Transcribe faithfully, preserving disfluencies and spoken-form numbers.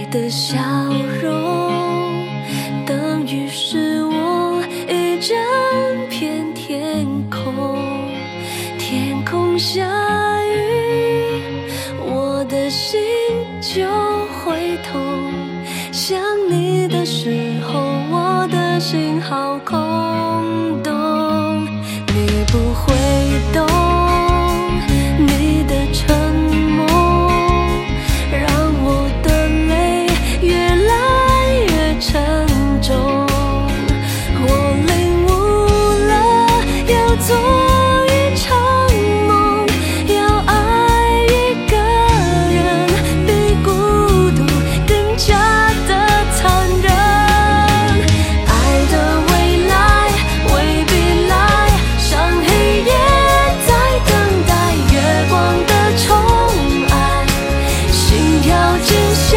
的笑容，等于是我一整片天空。天空下雨，我的心就会痛。想你的时候，我的心好空洞。你不会懂，你的沉默让我的泪越来越沉重。我领悟了，要做一场梦，要爱一个人，比孤独更加的残忍。爱的未来未必来，像黑夜在等待月光的宠爱，心跳进